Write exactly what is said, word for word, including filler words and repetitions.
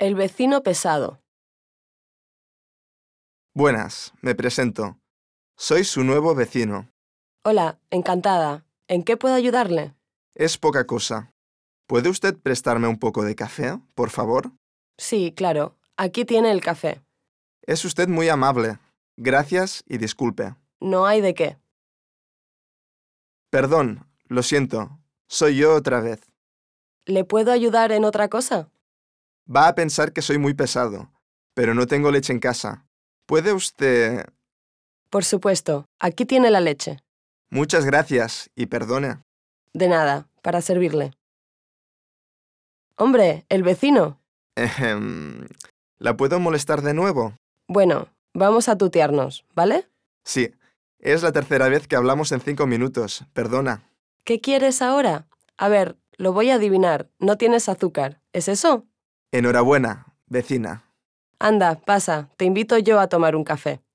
El vecino pesado. Buenas, me presento. Soy su nuevo vecino. Hola, encantada. ¿En qué puedo ayudarle? Es poca cosa. ¿Puede usted prestarme un poco de café, por favor? Sí, claro. Aquí tiene el café. Es usted muy amable. Gracias y disculpe. No hay de qué. Perdón, lo siento. Soy yo otra vez. ¿Le puedo ayudar en otra cosa? Va a pensar que soy muy pesado, pero no tengo leche en casa. ¿Puede usted...? Por supuesto. Aquí tiene la leche. Muchas gracias y perdone. De nada, para servirle. Hombre, el vecino. Ejem, ¿La puedo molestar de nuevo? Bueno, vamos a tutearnos, ¿vale? Sí, es la tercera vez que hablamos en cinco minutos. Perdona. ¿Qué quieres ahora? A ver, lo voy a adivinar. No tienes azúcar. ¿Es eso? Enhorabuena, vecina. Anda, pasa. Te invito yo a tomar un café.